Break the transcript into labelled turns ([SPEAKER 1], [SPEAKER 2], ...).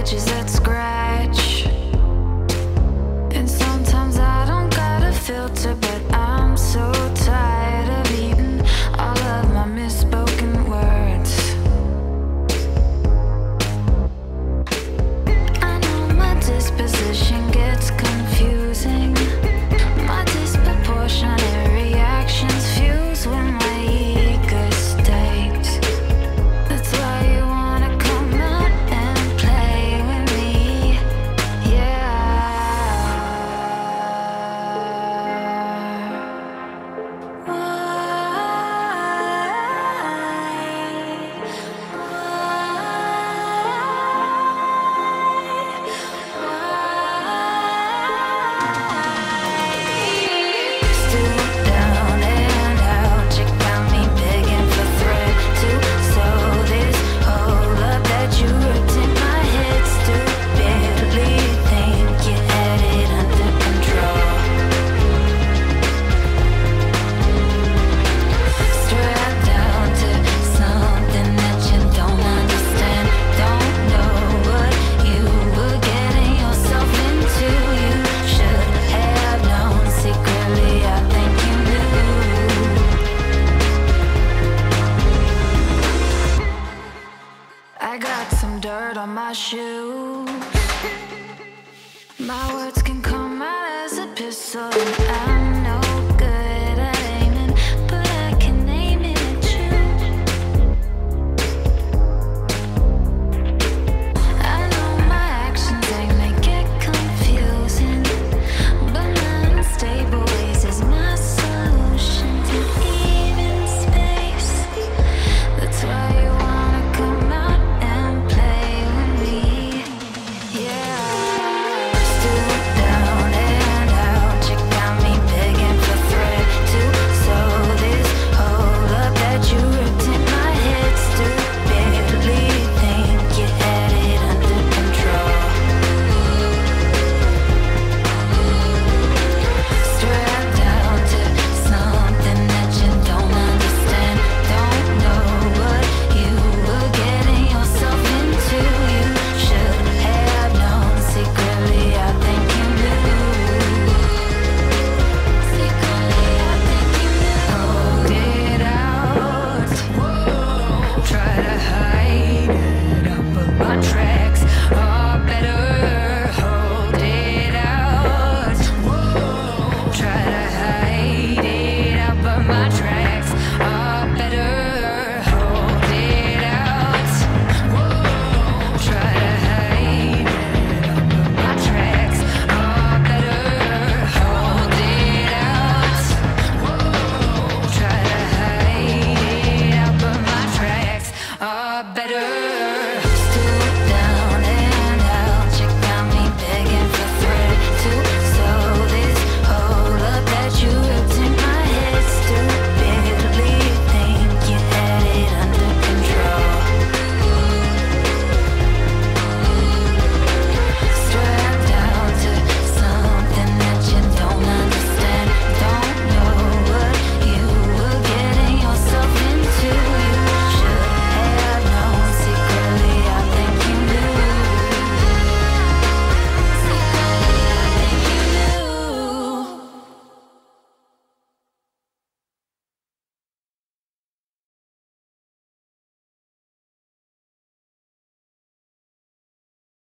[SPEAKER 1] edges that scratch. And sometimes I don't got a filter, but I'm so tired of eating all of my misspoken words. I know my disposition gets confusing. My disproportionate reactions fuse when my ego stakes. That's why you wanna come out and play with me, yeah. Stood down and out, you got me begging for thread to sew this hole up that you ripped in my head. Stupidly think you had it under control. Strapped down to something that you don't understand. Don't know what you were getting yourself into. You should have known secretly. I think you knew. I got some dirt on my shoes. My words can come out as a pistol, and